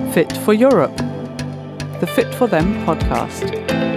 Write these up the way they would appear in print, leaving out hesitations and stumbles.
Fit for Europe, the Fit for Them podcast.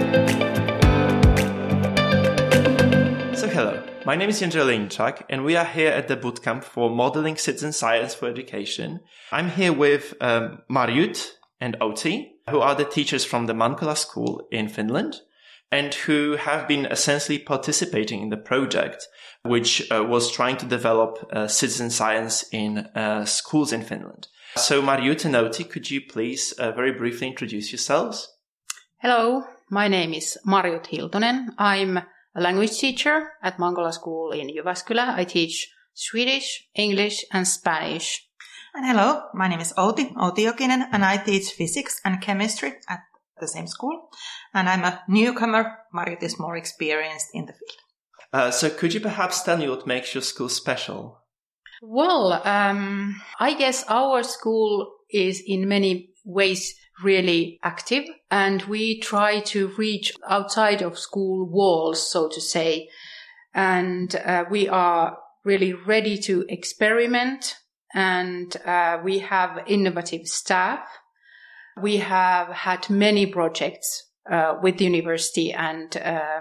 So hello, my name is Jędrzej Olejniczak and we are here at the bootcamp for Modeling Citizen Science for Education. I'm here with Marjut and Outi, who are the teachers from the Mankala School in Finland and who have been essentially participating in the project, which was trying to develop citizen science in schools in Finland. So Marjut and Outi, could you please very briefly introduce yourselves? Hello, my name is Marjut Hiltonen. I'm a language teacher at Mankala School in Jyväskylä. I teach Swedish, English and Spanish. And hello, my name is Outi Jokinen, and I teach physics and chemistry at the same school. And I'm a newcomer. Marjut is more experienced in the field. So could you perhaps tell me what makes your school special? Well, I guess our school is in many ways really active, and we try to reach outside of school walls, so to say. And we are really ready to experiment, and we have innovative staff. We have had many projects with the university and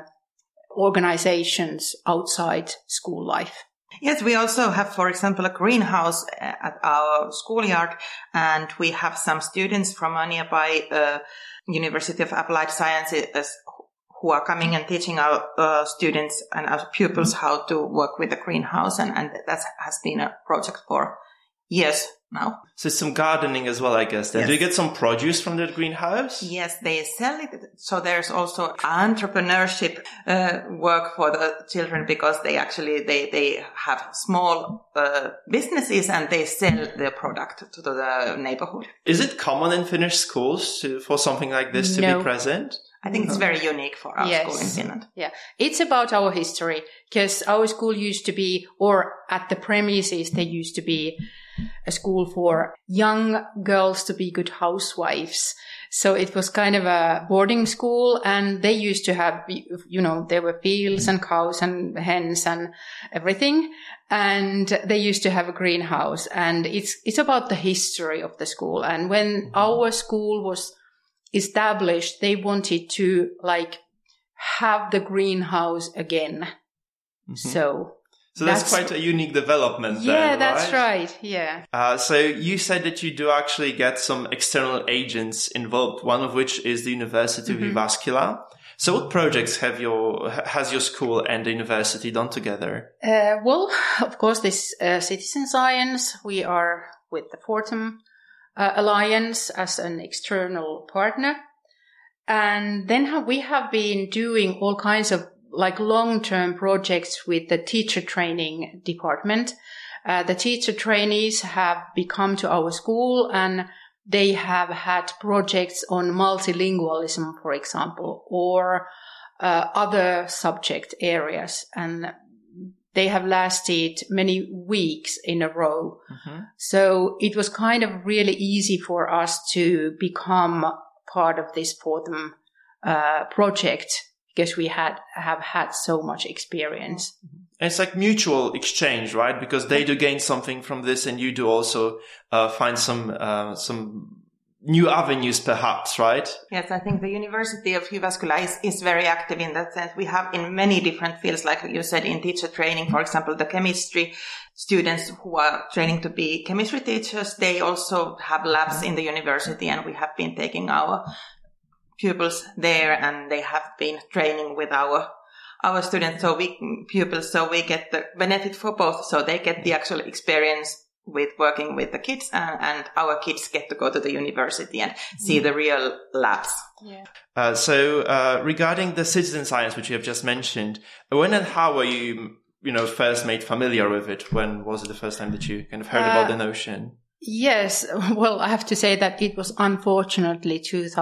organizations outside school life. Yes, we also have, for example, a greenhouse at our schoolyard, and we have some students from a nearby University of Applied Sciences who are coming and teaching our students and our pupils how to work with the greenhouse, and that has been a project for years now. So some gardening as well, I guess. Then. Yes. Do you get some produce from that greenhouse? Yes, they sell it. So there's also entrepreneurship work for the children, because they have small businesses and they sell their product to the neighborhood. Is it common in Finnish schools for something like this to be present? I think it's very unique for our school in Finland. Yeah, it's about our history, because our school used to be, or at the premises, there used to be a school for young girls to be good housewives. So it was kind of a boarding school, and they used to have, there were fields and cows and hens and everything. And they used to have a greenhouse, and it's about the history of the school. And when our school was established, they wanted to have the greenhouse again. Mm-hmm. So that's quite a unique development. Yeah, then, that's right. Yeah. So you said that you do actually get some external agents involved, one of which is the University of Jyväskylä. So what projects has your school and the university done together? Well, of course, this citizen science, we are with the Fortum Alliance as an external partner. And then we have been doing all kinds of long-term projects with the teacher training department. The teacher trainees have become to our school, and they have had projects on multilingualism, for example, or other subject areas. And they have lasted many weeks in a row. Mm-hmm. So it was kind of really easy for us to become part of this Fortum project, because we have had so much experience. And it's like mutual exchange, right? Because they do gain something from this, and you do also find some new avenues, perhaps, right? Yes, I think the University of Jyväskylä is very active in that sense. We have in many different fields, like you said, in teacher training, for example, the chemistry students who are training to be chemistry teachers, they also have labs in the university, and we have been taking our pupils there, and they have been training with our students, so we get the benefit for both. So they get the actual experience with working with the kids, and our kids get to go to the university and see the real labs. Yeah. So regarding the citizen science, which you have just mentioned, when and how were you first made familiar with it? When was it the first time that you kind of heard about the notion? Yes, well, I have to say that it was unfortunately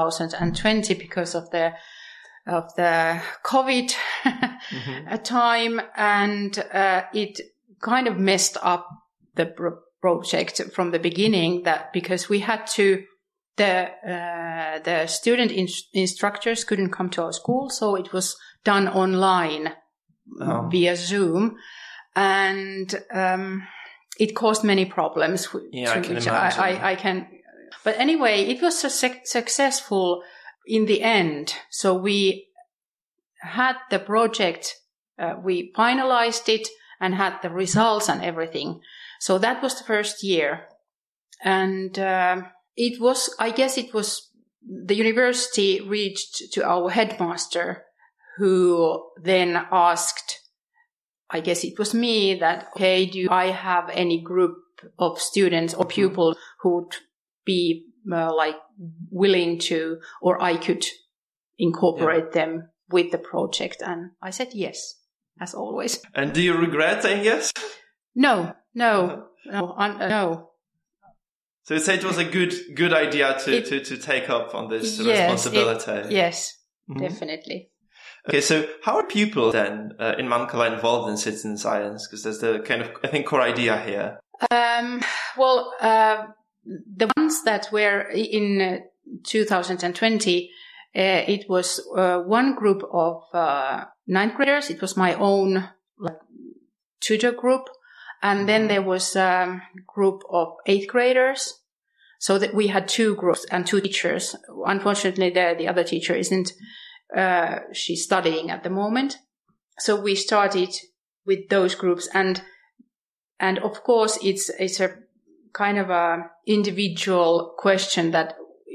2020 because of the COVID time, and it kind of messed up the project from the beginning. That because we had to, the student instructors couldn't come to our school, so it was done online via Zoom, and it caused many problems. Yeah, I can imagine. But anyway, it was successful in the end. So we had the project, we finalized it and had the results and everything. So that was the first year. And it was the university reached to our headmaster, who then asked, I guess it was me, that, okay, do I have any group of students or pupils who would be willing to, or I could incorporate them with the project? And I said yes, as always. And do you regret saying yes? No. So you say it was a good idea to take up on this responsibility. Yes, definitely. Okay, so how are pupils then in Mankala involved in citizen science? Because there's the kind of, I think, core idea here. The ones that were in 2020, it was one group of ninth graders. It was my own tutor group. And then there was a group of 8th graders. So that we had 2 groups and 2 teachers. Unfortunately, the other teacher isn't, she's studying at the moment. So we started with those groups. And of course, it's a kind of a individual question that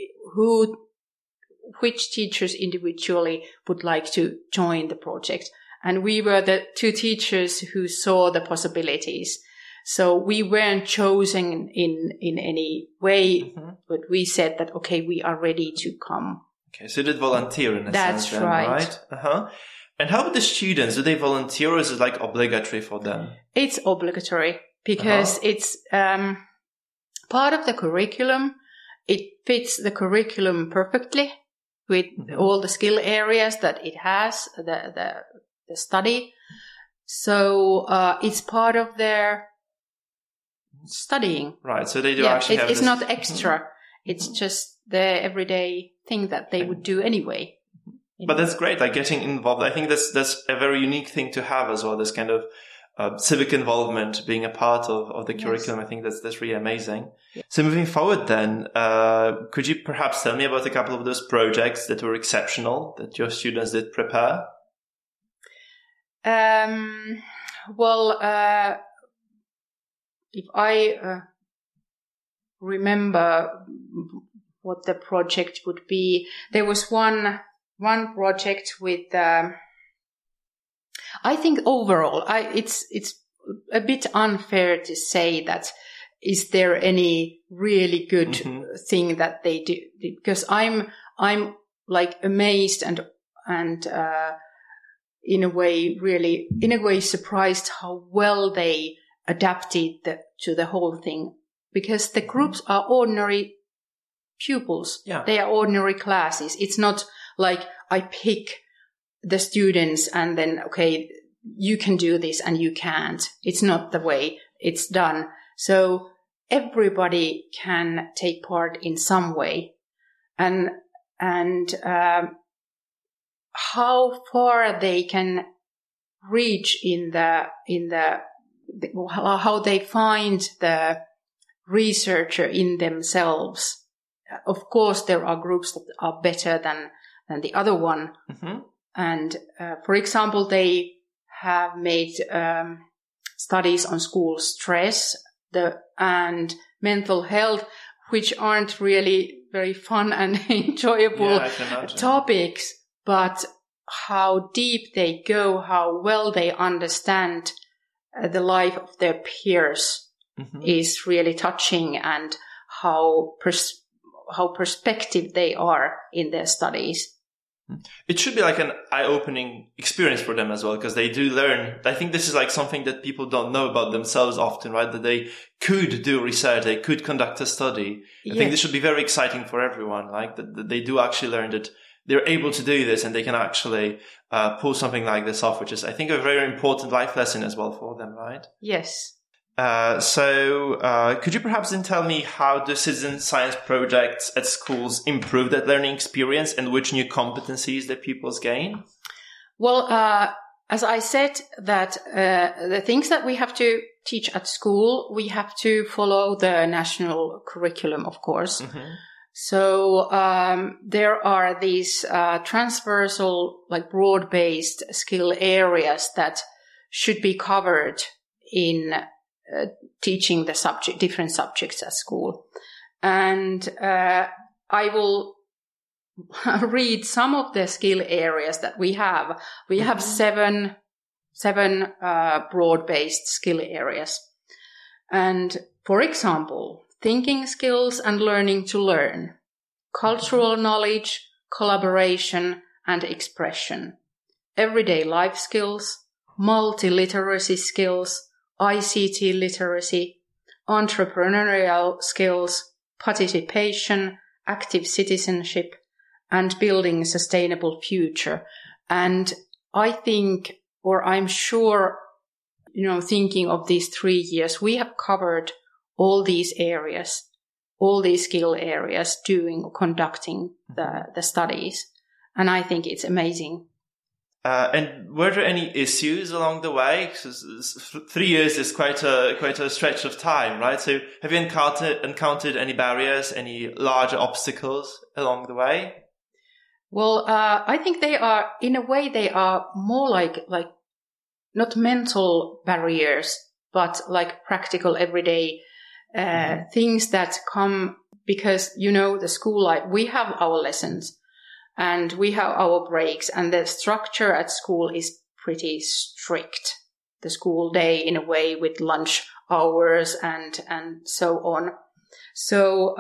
which teachers individually would like to join the project. And we were the 2 teachers who saw the possibilities. So we weren't chosen in any way, but we said that, okay, we are ready to come. Okay, so you did volunteer in a sense then, right? Uh-huh. And how about the students? Do they volunteer, or is it obligatory for them? It's obligatory because it's part of the curriculum. It fits the curriculum perfectly with all the skill areas that it has, the study. So it's part of their studying. Right, so they do actually have it's not extra. It's just the everyday thing that they would do anyway. But that's great, getting involved. I think that's a very unique thing to have as well, this kind of civic involvement, being a part of the curriculum. I think that's really amazing. Yeah. So moving forward then, could you perhaps tell me about a couple of those projects that were exceptional, that your students did prepare? If I remember what the project would be, there was one project with. I think overall, it's a bit unfair to say that is there any really good thing that they do, because I'm amazed and in a way surprised how well they adapted to the whole thing, because the groups are ordinary pupils. Yeah. They are ordinary classes. It's not like I pick the students and then, okay, you can do this and you can't. It's not the way it's done. So everybody can take part in some way. And how far they can reach in how they find the researcher in themselves. Of course, there are groups that are better than the other one. And for example, they have made studies on school stress and mental health, which aren't really very fun and enjoyable topics, but how deep they go, how well they understand the life of their peers is really touching, and how perspective they are in their studies. It should be an eye-opening experience for them as well, because they do learn. I think this is something that people don't know about themselves often, right? That they could do research, they could conduct a study. I think this should be very exciting for everyone, that they do actually learn that they're able to do this and they can actually pull something like this off, which is, I think, a very important life lesson as well for them, right? Yes. So could you perhaps then tell me how the citizen science projects at schools improve that learning experience and which new competencies that pupils gain? Well, as I said, that the things that we have to teach at school, we have to follow the national curriculum, of course. Mm-hmm. So there are these transversal, like broad-based skill areas that should be covered in teaching the different subjects at school. And I will read some of the skill areas that we have. We have seven broad-based skill areas. And for example, thinking skills and learning to learn, cultural knowledge, collaboration and expression, everyday life skills, multiliteracy skills, ICT literacy, entrepreneurial skills, participation, active citizenship, and building a sustainable future. And I think, or I'm sure, thinking of these 3 years, we have covered all these areas, all these skill areas, conducting the studies. And I think it's amazing. And were there any issues along the way? Because 3 years is quite a stretch of time, right? So have you encountered any barriers, any larger obstacles along the way? Well, I think they are more like not mental barriers, but like practical everyday things that come because, the school life, we have our lessons and we have our breaks, and the structure at school is pretty strict. The school day in a way with lunch hours and so on. So,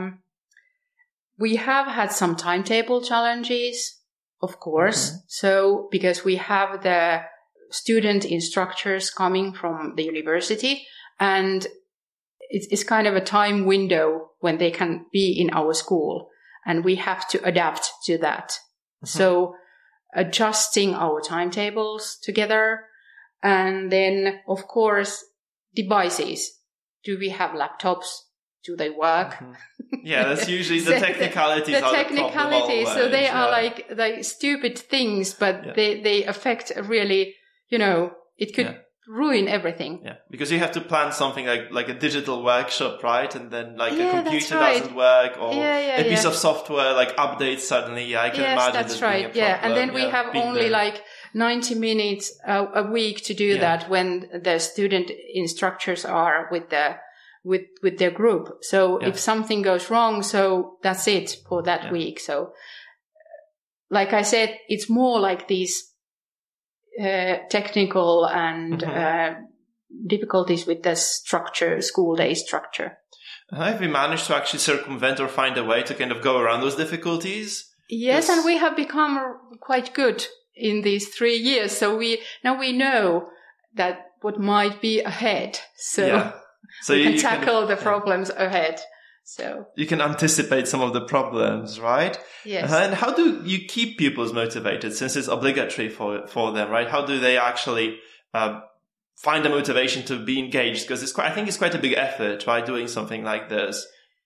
we have had some timetable challenges, of course. Mm-hmm. So, because we have the student instructors coming from the university, and it's kind of a time window when they can be in our school, and we have to adapt to that. Mm-hmm. So, adjusting our timetables together, and then, of course, devices. Do we have laptops? Do they work? Mm-hmm. Yeah, that's usually the technicalities. The technicalities. So they are like stupid things, but they affect really, it could ruin everything. Yeah, because you have to plan something like a digital workshop, right? And then a computer doesn't work, or a piece of software updates suddenly. Yeah, I can imagine that's right. Yeah, and then we have only 90 minutes a week to do that when the student instructors are with their group. So if something goes wrong, so that's it for that week. So, like I said, it's more like these technical and difficulties with the structure, school day structure. Have we managed to actually circumvent or find a way to kind of go around those difficulties? Yes, and we have become quite good in these 3 years. So now we know that what might be ahead. So we can tackle the problems ahead. So you can anticipate some of the problems, right? Yes. And how do you keep pupils motivated, since it's obligatory for them, right? How do they actually find the motivation to be engaged? Because I think it's quite a big effort, right, doing something like this.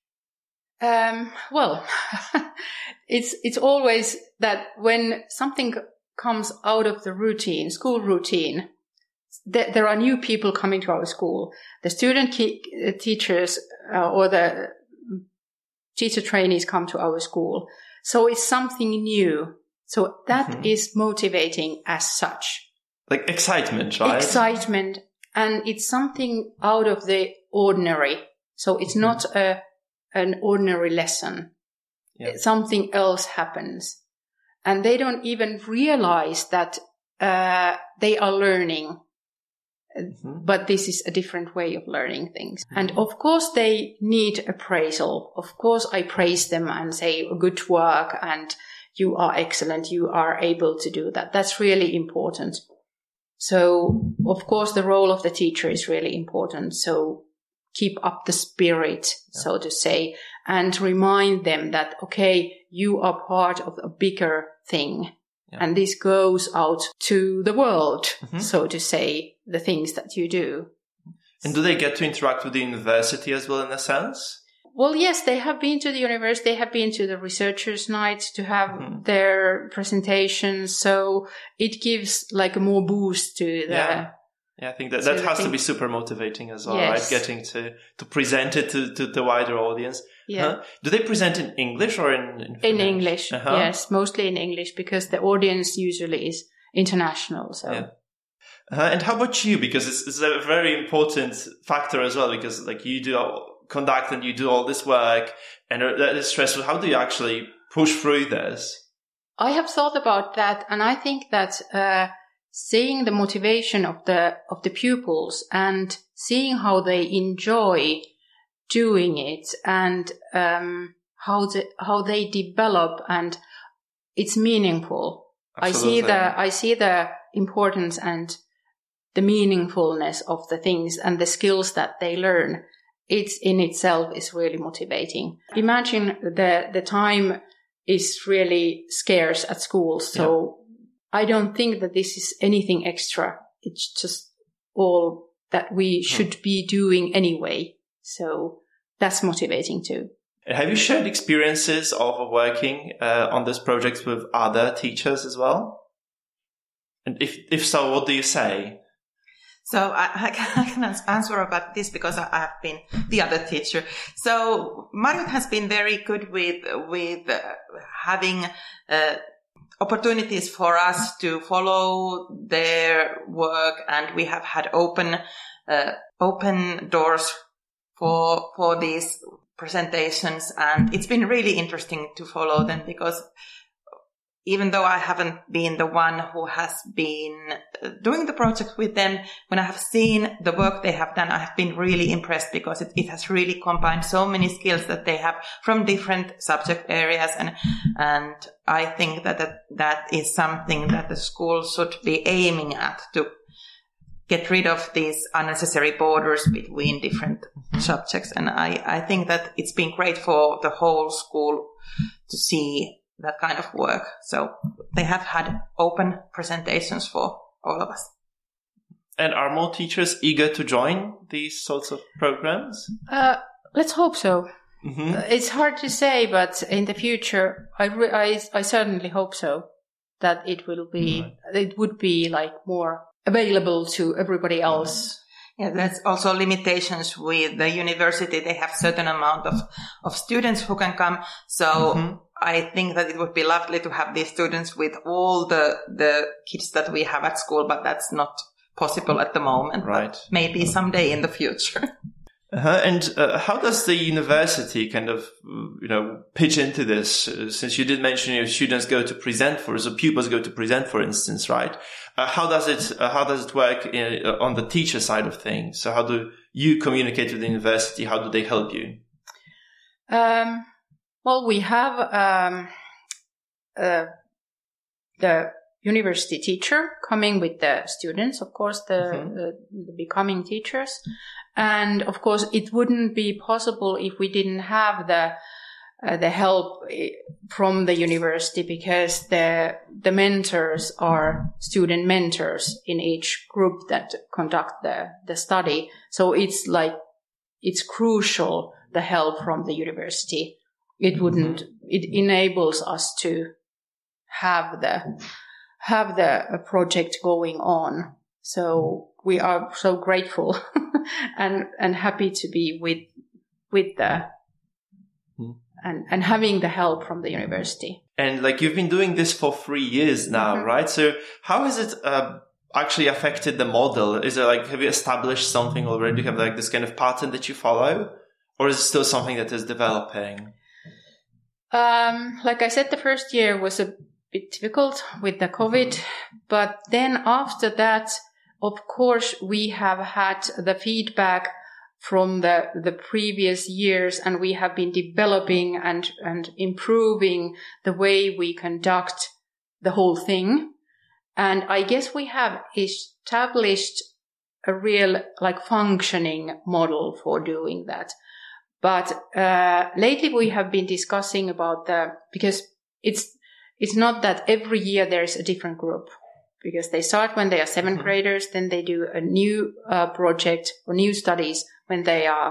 Well, it's always that when something comes out of the routine, school routine, there are new people coming to our school. The student teachers or the teacher trainees come to our school. So it's something new. So that is motivating as such. Like excitement, right? Excitement. And it's something out of the ordinary. So it's not an ordinary lesson. Yeah. Something else happens. And they don't even realize that they are learning. But this is a different way of learning things. And of course they need appraisal. Of course I praise them and say good work and you are excellent. You are able to do that. That's really important. So of course the role of the teacher is really important. So keep up the spirit, so to say, and remind them that, okay, you are part of a bigger thing. Yeah. And this goes out to the world, so to say, the things that you do. And do they get to interact with the university as well, in a sense? Well, yes, they have been to the university, they have been to the researchers' night to have their presentations. So it gives like a more boost to the... Yeah, I think that has to be super motivating as well, right? Getting to present it to the wider audience. Yeah. Do they present in English or in Finnish? In English, yes, mostly in English, because the audience usually is international. So. Yeah. And how about you? Because it's a very important factor as well, because like you do conduct and you do all this work and that is stressful. How do you actually push through this? I have thought about that, and I think that seeing the motivation of the pupils and seeing how they enjoy doing it and how they develop, and it's meaningful. Absolutely. I see the importance and the meaningfulness of the things and the skills that they learn. It's in itself is really motivating. Imagine the time is really scarce at school. So I don't think that this is anything extra. It's just all that we should be doing anyway. So that's motivating too. Have you shared experiences of working on this project with other teachers as well? And if so, what do you say? So I can answer about this because I have been the other teacher. So Marjut has been very good with having opportunities for us to follow their work, and we have had open doors for these presentations, and it's been really interesting to follow them, because even though I haven't been the one who has been doing the project with them, when I have seen the work they have done, I have been really impressed, because it has really combined so many skills that they have from different subject areas. And I think that is something that the school should be aiming at, to get rid of these unnecessary borders between different subjects. And I think that it's been great for the whole school to see that kind of work. So they have had open presentations for all of us. And are more teachers eager to join these sorts of programs? Let's hope so. Mm-hmm. It's hard to say, but in the future, I certainly hope so, that it will be, it would be like more available to everybody else. Yeah, there's also limitations with the university. They have certain amount of students who can come. So I think that it would be lovely to have these students with all the kids that we have at school, but that's not possible at the moment. Right. But maybe someday in the future. And how does the university kind of, pitch into this? Since you did mention your students go to present pupils go to present, for instance, right? How does it work on the teacher side of things? So how do you communicate with the university? How do they help you? Well, we have the university teacher coming with the students, of course, the becoming teachers. And of course, it wouldn't be possible if we didn't have the help from the university, because the mentors are student mentors in each group that conduct the study. So it's crucial, the help from the university. It enables us to have the project going on. So we are so grateful and happy to be with the and having the help from the university. And like, you've been doing this for 3 years now, right? So how has it actually affected the model? Is it like, have you established something already? Do you have like this kind of pattern that you follow, or is it still something that is developing? Like I said, the first year was a bit difficult with the COVID, but then after that, of course, we have had the feedback from the previous years, and we have been developing and improving the way we conduct the whole thing. And I guess we have established a real functioning model for doing that. But lately we have been discussing about because it's not that every year there's a different group, because they start when they are 7th graders, then they do a new project or new studies when they are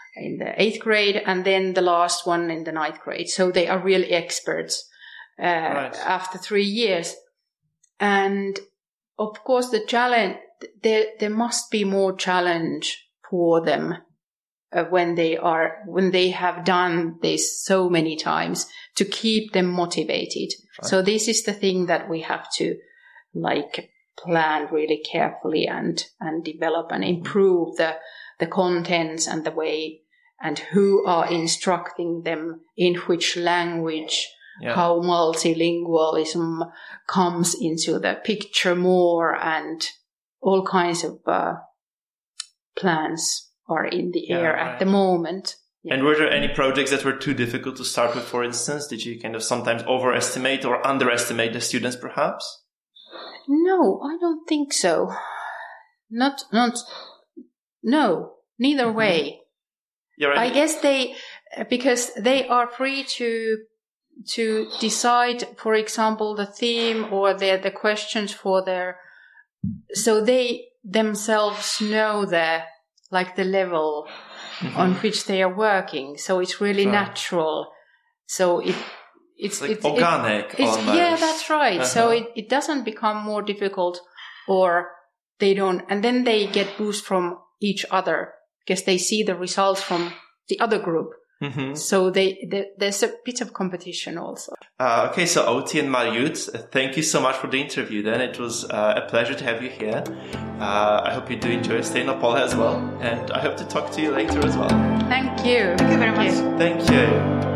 the 8th grade, and then the last one in the 9th grade. So they are really experts after 3 years. And of course, the challenge, there must be more challenge for them when they have done this so many times, to keep them motivated. Right. So this is the thing that we have to plan really carefully and develop and improve the contents and the way and who are instructing them in which language, how multilingualism comes into the picture more, and all kinds of plans are in the air at the moment. Yeah. And were there any projects that were too difficult to start with, for instance? Did you kind of sometimes overestimate or underestimate the students, perhaps? No, I don't think so. No, neither way. Right. I guess because they are free to decide, for example, the theme or the questions for so they themselves know the level on which they are working. So it's really natural. So it's organic. That's right. So it doesn't become more difficult, or they don't, and then they get boost from each other because they see the results from the other group. Mm-hmm. So there's a bit of competition also. Okay, so Outi and Marjut, thank you so much for the interview then. It was a pleasure to have you here. I hope you do enjoy staying in Opole as well. And I hope to talk to you later as well. Thank you. Thank you very much. Thank you.